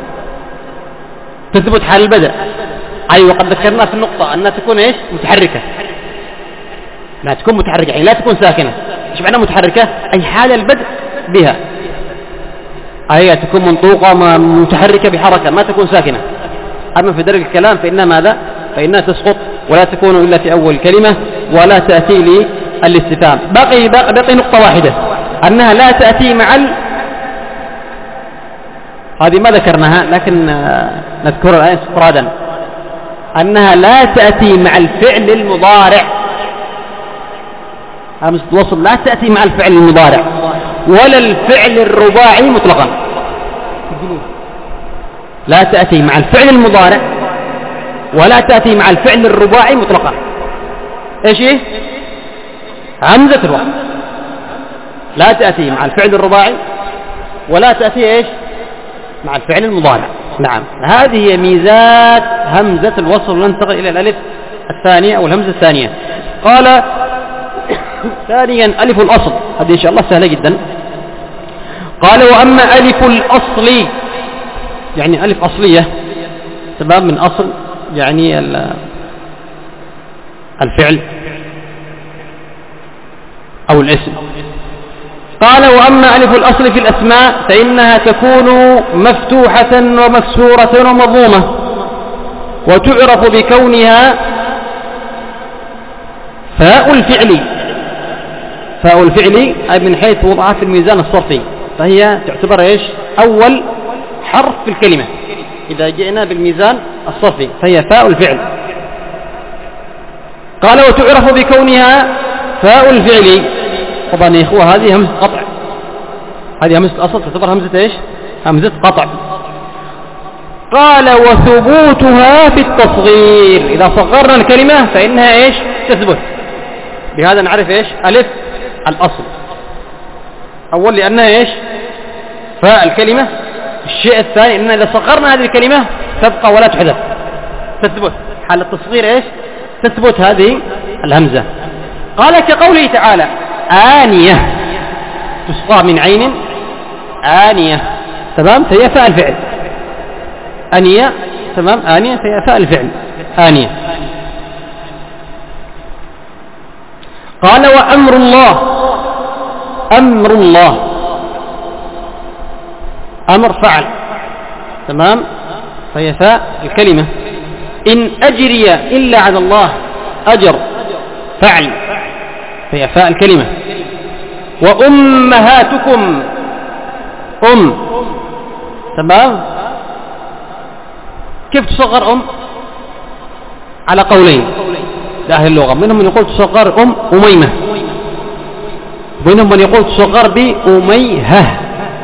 تثبت حال البدء. أي وقد ذكرنا في النقطة أنها تكون إيش؟ متحركة. لا تكون متحركة يعني لا تكون ساكنة. إيش معنى متحركة؟ أي حال البدء بها، أي تكون منطوقة متحركة بحركة، ما تكون ساكنة. أما في درج الكلام فإنها ماذا؟ فإنها تسقط ولا تكون إلا في أول كلمة ولا تأتي للاستفهام. بقي نقطة واحدة، أنها لا تأتي مع هذه ما ذكرناها لكن نذكرها الآن استطرادا، أنها لا تأتي مع الفعل المضارع. همزة الوصل لا تأتي مع الفعل المضارع ولا الفعل الرباعي مطلقا. لا تأتي مع الفعل المضارع ولا تأتي مع الفعل الرباعي مطلقا. ايش هي؟ همزة الوصل لا تأتي مع الفعل الرباعي ولا تأتي ايش؟ مع الفعل المضارع. نعم، هذه هي ميزات همزة الوصل. ننتقل إلى الألف الثانية أو الهمزة الثانية. قال ثانيا ألف الأصل. هذه إن شاء الله سهلة جدا. قال وأما ألف الأصل، يعني ألف أصلية، سبب من أصل يعني الفعل أو الاسم. قال وأما ألف الأصل في الأسماء فإنها تكون مفتوحة ومكسورة ومضمومة، وتعرف بكونها فاء الفعل. فاء الفعل أي من حيث وضعها في الميزان الصرفي، فهي تعتبر إيش؟ أول حرف في الكلمة إذا جئنا بالميزان الصرفي، فهي فاء الفعل. قال وتعرف بكونها فاء الفعل. طبعا يا إخوة هذه همزة قطع، هذه همزة الأصل تعتبر همزة إيش؟ همزة قطع. قال وثبوتها في التصغير، إذا صغرنا الكلمة فإنها إيش؟ تثبت. بهذا نعرف إيش؟ ألف الأصل. أول لأنها إيش؟ فاء الكلمة. الشيء الثاني أننا إذا صغرنا هذه الكلمة تبقى ولا تحذف، تثبت. حال التصغير إيش؟ تثبت هذه الهمزة. قال كقوله تعالى آنية، تسقى من عين آنية. تمام، فهي فاء الفعل. آنية، تمام، آنية فهي فاء الفعل. آنية. قال وأمر الله. أمر الله، أمر فعل، تمام، فهي فاء الكلمة. إن أجري إلا على الله، أجر فعل، فهي فاء الكلمة. وأمهاتكم، تمام. كيف تصغر على قولين لأهل اللغة، منهم من يقول تصغر أميمة، ومنهم من يقول تصغر بأميهة.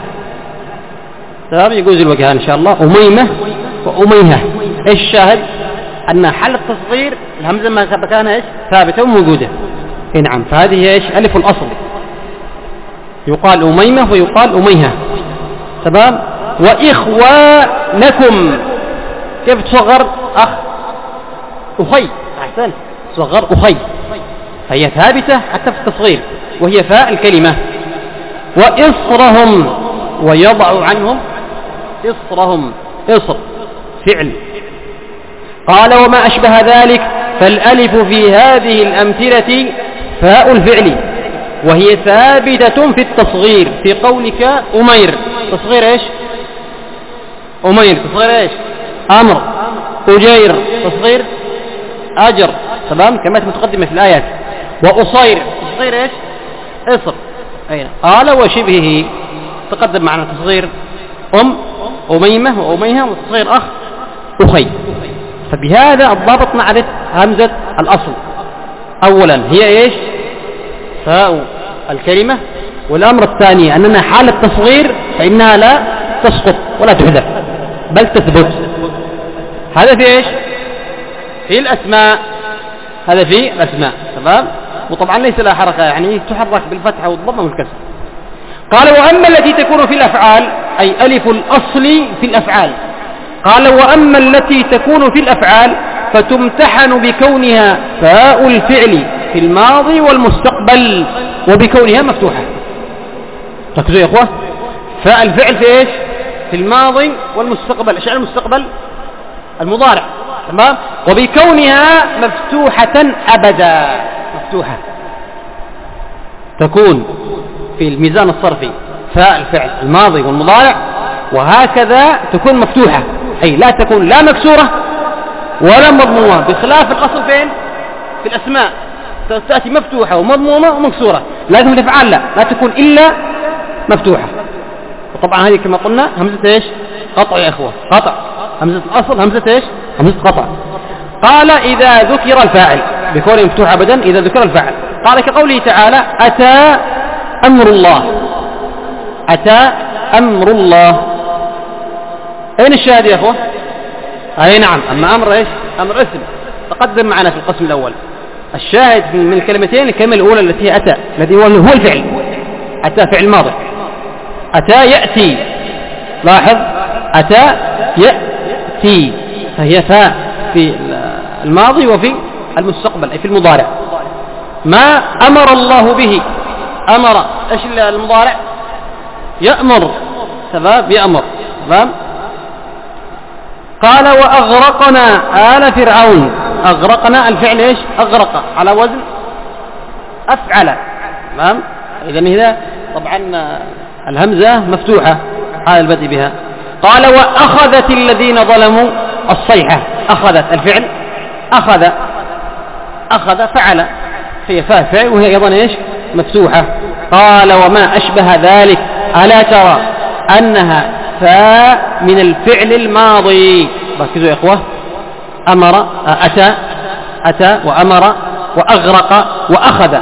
تمام، يجوز الوجهان إن شاء الله، أميمة وأميهة. إيش الشاهد؟ أن حل التصغير الهمزة ما كان إيش؟ ثابتة وموجودة. نعم، فهذه إيش؟ ألف الأصل، يقال أميمة ويقال أميهة. تمام. وإخوانكم، كيف تصغر أخ، أخي، أحسن، صغر أخي، فهي ثابتة حتى في التصغير، وهي فاء الكلمة. وإصرهم، ويضع عنهم إصرهم، إصر فعل. قال وما أشبه ذلك فالألف في هذه الأمثلة فاء الفعل، وهي ثابتة في التصغير. في قولك أمير، تصغير إيش؟ أمير، تصغير إيش؟ أمر. أجير، تصغير أجر، تمام، كما متقدمة في الآيات. وأصير، تصغير إيش؟ إصر. أين قال وشبهه تقدم معنا تصغير أميمة وأميها، وتصغير أخ أخي. فبهذا الضابط نعرف همزة الأصل. أولا هي إيش؟ فاء الكلمة. والأمر الثاني أننا حال التصغير فإنها لا تسقط ولا تحذف بل تثبت. هذا في إيش؟ في الأسماء، هذا في الأسماء، تمام. وطبعا ليس لها حركة، يعني تحرك بالفتحة والضمة والكسر. قال وأما التي تكون في الأفعال، أي ألف الأصل في الأفعال. قال وأما التي تكون في الأفعال فتمتحن بكونها فاء الفعل في الماضي والمستقبل وبكونها مفتوحة. ركزوا يا إخوة، فاء الفعل في إيش؟ في الماضي والمستقبل. إيش يعني المستقبل؟ المضارع، تمام، وبكونها مفتوحة أبدا. مفتوحة تكون في الميزان الصرفي فاء الفعل الماضي والمضارع، وهكذا تكون مفتوحة، أي لا تكون لا مكسورة ولا مضمومة، بخلاف الأصل فين؟ في الأسماء تأتي مفتوحة ومضمومة ومكسورة. لازم الأفعال لا تكون إلا مفتوحة. وطبعا هذه كما قلنا همزة إيش؟ قطع يا إخوة، قطع. همزة الأصل همزة إيش؟ همزة قطع. قال إذا ذكر الفاعل بكون مفتوح أبدا إذا ذكر الفاعل. قال كقوله تعالى أتى أمر الله، أتى أمر الله. أين الشاهد يا أخوة؟ أي نعم، أما أمر إيش؟ أمر اسم تقدم معنا في القسم الأول. الشاهد من الكلمتين الكلمة الأولى التي هي أتى، الذي هو الفعل. أتى فعل ماضي، أتى يأتي، لاحظ أتى يأتي، فهي فاء في الماضي وفي المستقبل أي في المضارع. ما أمر الله به، أمر إيش المضارع؟ يأمر، تمام، يأمر، تمام. قال وأغرقنا آل فرعون. أغرقنا الفعل إيش؟ أغرق على وزن أفعل، تمام. إذن هذا طبعا الهمزة مفتوحة على البدء بها. قال وأخذت الذين ظلموا الصيحة. أخذت الفعل أخذ فعل، هي فاعل وهي أيضا إيش؟ مفتوحة. قال وما أشبه ذلك ألا ترى أنها فاء من الفعل الماضي. ركزوا يا إخوة، أمر أتى وأمر وأغرق وأخذ،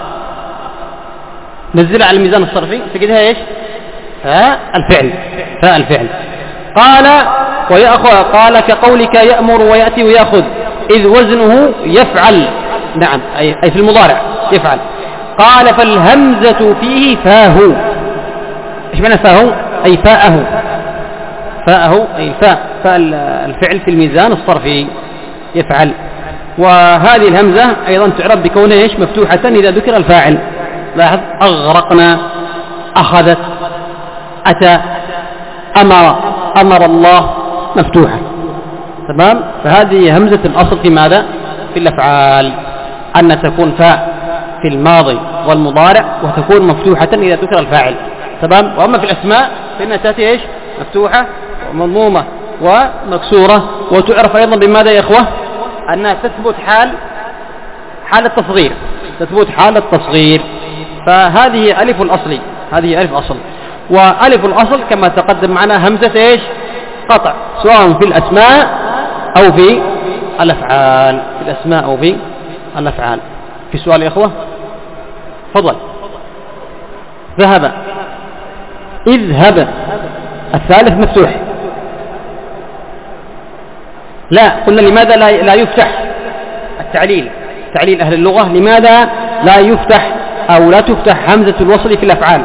نزل على الميزان الصرفي تجدها إيش؟ فاء الفعل. قال ويأخذ، قال كقولك يأمر ويأتي ويأخذ إذ وزنه يفعل، نعم أي في المضارع يفعل. قال فالهمزة فيه فاه. إيش معنى فاه؟ أي فاءه أي فاء الفعل في الميزان الصرفي يفعل. وهذه الهمزة أيضا تعرب بكونها إيش؟ مفتوحة إذا ذكر الفاعل. لاحظ أغرقنا، أخذت، أتى، أمر الله، مفتوحة، تمام. فهذه همزة الأصل في ماذا؟ في الأفعال، أن تكون فاء في الماضي والمضارع وتكون مفتوحة إذا ذكر الفاعل، تمام. وأما في الأسماء فإنها تأتي إيش؟ مفتوحة ومضمومة ومكسورة. وتعرف أيضا بماذا يا إخوة؟ أنها تثبت حال التصغير، تثبت حال التصغير. فهذه ألف الأصل، هذه ألف أصل. وألف الأصل كما تقدم معنا همزة إيش؟ قطع، سواء في الأسماء أو في الأفعال، في الأسماء أو في الأفعال. في سؤال يا إخوة؟ فضل. ذهب، اذهب، الثالث مفتوح. لا، قلنا لماذا لا يفتح؟ التعليل أهل اللغة، لماذا لا يفتح أو لا تفتح همزة الوصل في الأفعال؟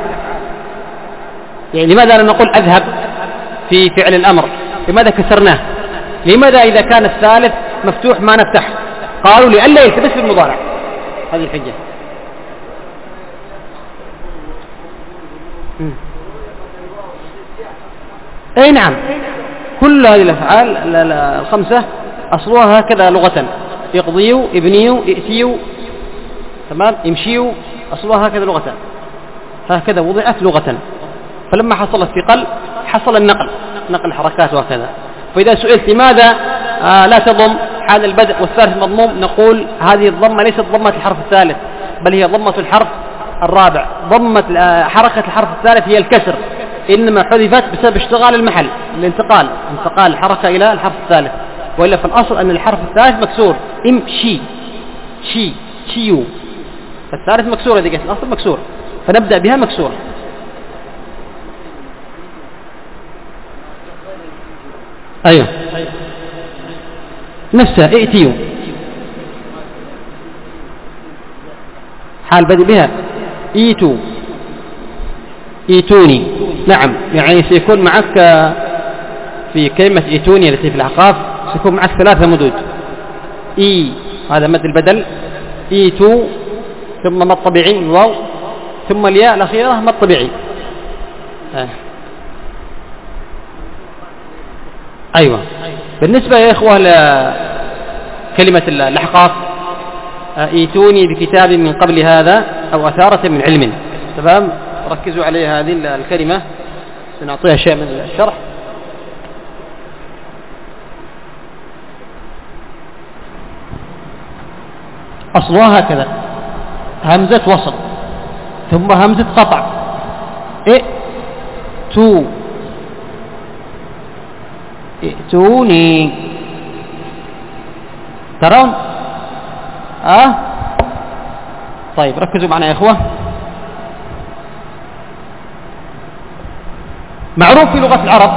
يعني لماذا لا نقول أذهب في فعل الأمر؟ لماذا كسرناه؟ لماذا إذا كان الثالث مفتوح ما نفتح؟ قالوا لئلا يلتبس في المضارع. هذه الحجة. أي نعم، كل هذه الأفعال الخمسة أصلها هكذا لغة: يقضيوا، ابنيوا، ائتيوا، تمام، امشيوا، أصلها هكذا لغة، هكذا وضعت لغة. فلما حصل الثقل حصل النقل، نقل حركات وهكذا. فإذا سئلت لماذا لا تضم حال البدء والثالث مضموم، نقول هذه الضمة ليست ضمة الحرف الثالث، بل هي ضمة الحرف الرابع. ضمة حركة الحرف الثالث هي الكسر، إنما حذفت بسبب اشتغال المحل، الانتقال الحركة إلى الحرف الثالث، وإلا في الأصل أن الحرف الثالث مكسور: امشي، شي، شيو. فالثالث مكسور، هذه قلت الأصل مكسور، فنبدأ بها مكسورة. أيوه نفسها ائتيوا، حال بدء بها ايتوا، ايتوني. نعم، يعني سيكون معك في كلمة ايتوني التي في الأحقاف سيكون معك 3 مدود: اي هذا مد البدل، ايتو ثم مد طبيعي الواو، ثم الياء الأخيرة مد طبيعي. أيوة. بالنسبة يا إخوة لكلمة الأحقاف: ايتوني بكتاب من قبل هذا أو أثارة من علم. تمام، ركزوا على هذه الكلمة، سنعطيها شيء من الشرح. أصلها هكذا: همزة وصل ثم همزة قطع، ائتوا، ائتوني. ترون؟ طيب ركزوا معنا يا إخوة. معروف في لغة العرب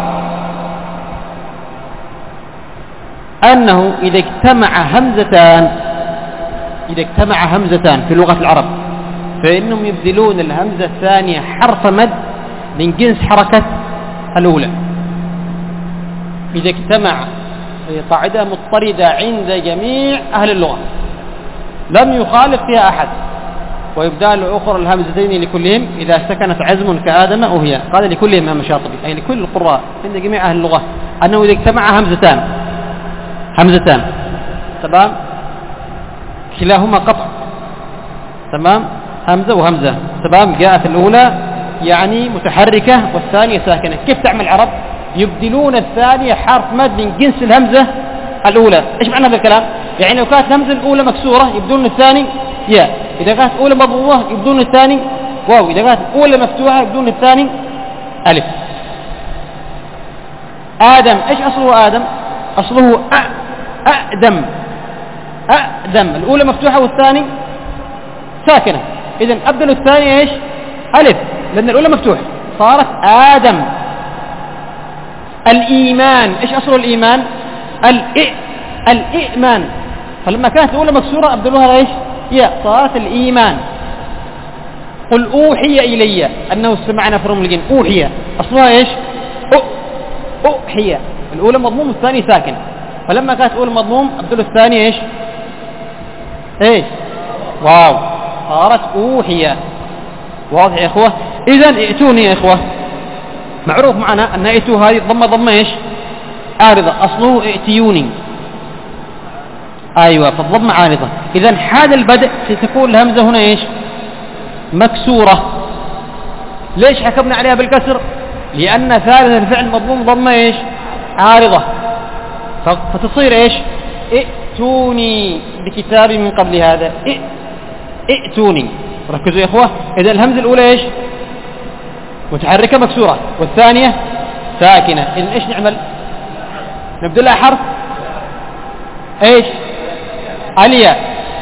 أنه إذا اجتمع همزتان في لغة العرب فإنهم يبدلون الهمزة الثانية حرف مد من جنس حركة الأولى. إذا اجتمع، هي قاعدة مضطردة عند جميع أهل اللغة لم يخالف فيها أحد. ويبدال أخرى الهمزتين لكلهم إذا سكنت عزم كآدم أو هي، قال لكلهم إمام الشاطبي، أي لكل القراء عند جميع أهل اللغة، أنه إذا اجتمع همزتان تمام، كلاهما قطع، تمام، همزة وهمزة، تمام، جاءت الأولى يعني متحركة والثانية ساكنة. كيف تعمل العرب؟ يبدلون الثانية حرف مد من جنس الهمزة الأولى. إيش معنى هذا الكلام؟ يعني لو كانت الهمزة الأولى مكسورة يبدلون الثاني ياء، إذا كانت الأولى مضمومة يبدلون الثاني واو، إذا كانت الأولى مفتوحة يبدلون الثاني ألف. آدم، إيش أصله آدم؟ أصله أقدم، الأولى مفتوحة والثاني ساكنة، إذن أبدل الثاني إيش؟ ألف، لأن الأولى مفتوحة صارت آدم. الإيمان، إيش أصل الإيمان؟ الإيمان، فلما كانت الأولى مكسورة أبدلوها إيش؟ ياء، صارت الإيمان. قل أوحي إلي أنه استمع نفر من الجن، أوحي أصلها إيش؟ أوحي، الأولى مضموم والثاني ساكن، فلما كانت الأولى مضموم أبدلوا الثاني إيش؟ واو، صارت أوحي. واضح يا إخوة؟ إذن ائتوني يا إخوة، معروف معنا أن ائتوا هذه ضمة إيش؟ عارضة، أصله ائتيوني. أيوة، فالضمة عارضة. إذن حال البدء ستكون الهمزة هنا إيش؟ مكسورة. ليش حكمنا عليها بالكسر؟ لأن ثالث الفعل مضموم ضمة إيش؟ عارضة، فتصير إيش؟ ائتوني بكتاب من قبل هذا، ائتوني. ركزوا يا إخوة، إذا الهمزة الأولى إيش؟ متحركة مكسورة، والثانية ساكنة، إذن إيش نعمل؟ نبدأ لها حرف إيش؟ الياء.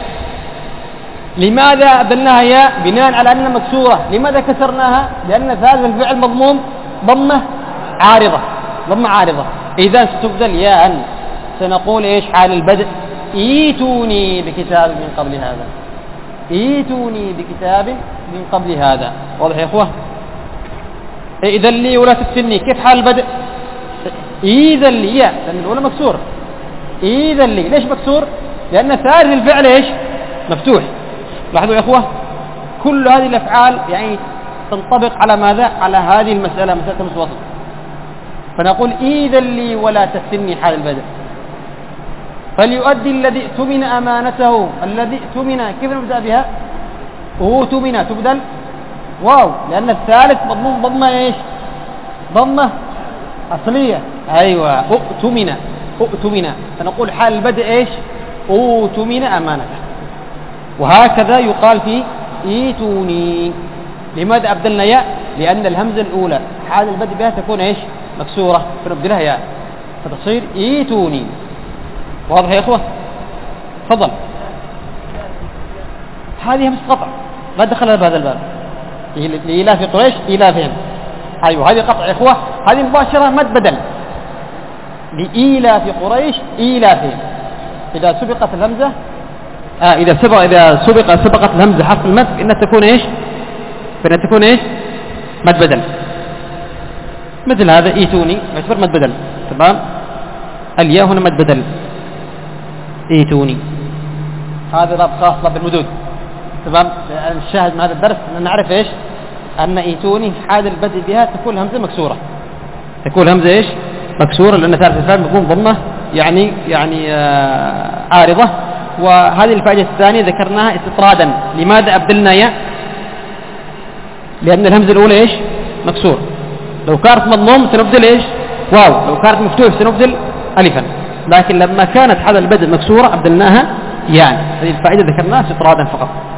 لماذا أبدلناها ياء؟ بناء على أنها مكسورة. لماذا كسرناها؟ لأن ثالث الفعل مضموم ضمة عارضة، إذا ستبدل ياء. سنقول إيش حال البدء؟ ايتوني بكتاب من قبل هذا، ايتوني بكتاب من قبل هذا. واضح يا إخوة؟ إذا لي ولا تفتني. كيف حال البدء؟ إذا لي ياء، لأن الأولى مكسورة، إذا لي. ليش مكسور؟ لأن ثالث الفعل إيش؟ مفتوح. لاحظوا يا إخوة، كل هذه الأفعال يعني تنطبق على ماذا؟ على هذه المسألة، مسألة همس وصل. فنقول إذا لي ولا تفتني حال البدء. فليؤدي الذي اؤتمن أمانته. الذي اؤتمن كيف نبدأ بها؟ اؤتمن تبدل واو، لأن الثالث مضموم ضمة إيش؟ ضمة أصلية. أيوة، اؤتمن اؤتمن. فنقول حال البدء إيش؟ اؤتمن أمانته. وهكذا يقال في ايتوني. لماذا أبدلنا ياء؟ لأن الهمزة الأولى حال البدء بها تكون إيش؟ مكسورة، فنبدلها ياء فتصير ايتوني. واضح يا إخوة؟ تفضل. هذه همس قطع ما دخلها بهذا الباب. لإيلاف قريش إيلافهم. أيوة، هذه قطع يا إخوة، هذه مباشرة مد بدل. لإيلاف قريش إيلافهم. إذا سبقت الهمزة إذا سبقت الهمزة حرف المد فإنها تكون إيش؟ مد بدل. مثل هذا إيتوني يعتبر مد بدل. تمام. الياء هنا مد بدل. إيتوني هذا باب خاص باب المدود. تمام. الشاهد من هذا الدرس أن نعرف إيش؟ أن إيتوني حال البدء بها تكون همزة مكسورة. تكون همزة إيش؟ مكسورة، لأن ثالث الفعل يكون ضمة يعني عارضة. وهذه الفائدة الثانية ذكرناها استطرادا. لماذا أبدلنا ياء؟ لأن الهمزة الأولى إيش؟ مكسور. لو كانت مضموم سنبدل إيش؟ واو. لو كانت مفتوح سنبدل ألفا. لكن لما كانت حال البدء مكسورة أبدلناها يعني. هذه الفائدة ذكرناها استطرادا فقط.